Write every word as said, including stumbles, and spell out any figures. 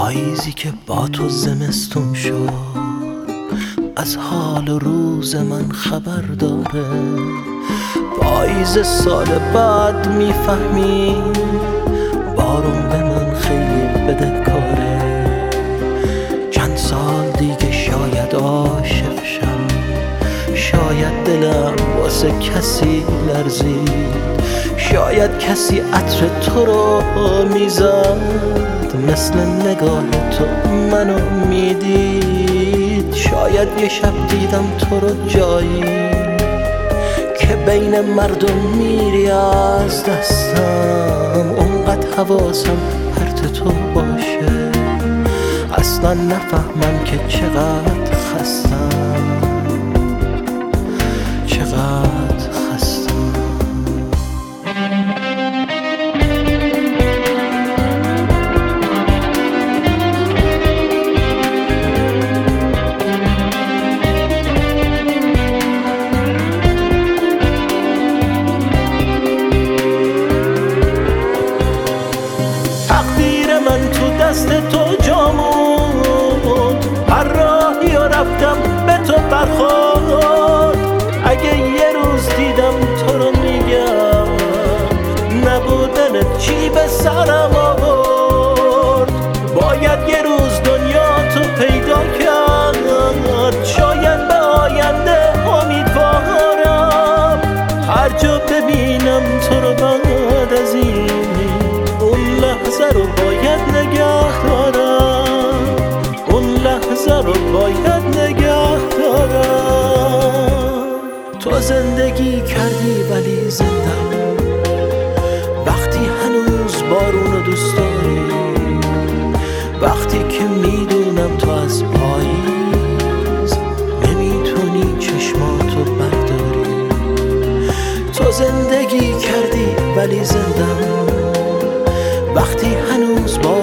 پاییزی که با تو زمستون شد از حال روز من خبر داره. پاییز سال بعد میفهمی بارون به من خیلی بدهکاره. چند سال دیگه شاید عاشق شم، شاید دلم واسه کسی لرزید، شاید کسی عطر تو رو میزد مثل نگاه تو منو میدید. شاید یه شب دیدم تو رو جایی که بین مردم میری از دستم. اونقدر حواسم پرت تو باشه اصلا نفهمم که چقدر خستم، چقدر خستم. تقدیر من تو دست تو جامون، هر راهی و رفتم به تو برخورد. اگه یه روز دیدم تو رو میگم نبودنت چی به سرم آورد. باید یه روز دنیا تو پیدا کرد، شاید به آینده امیدوارم. هر جا ببینم تو رو بعد از این اون لحظه رو باید نگه دارم، اون لحظه رو باید نگه دارم. تو زندگی کردی ولی زندم، وقتی هنوز بارون رو دوست داری، وقتی که میدونم تو از پاییز نمیتونی چشماتو برداری. تو زندگی کردی ولی زندم، وقتی هنوز با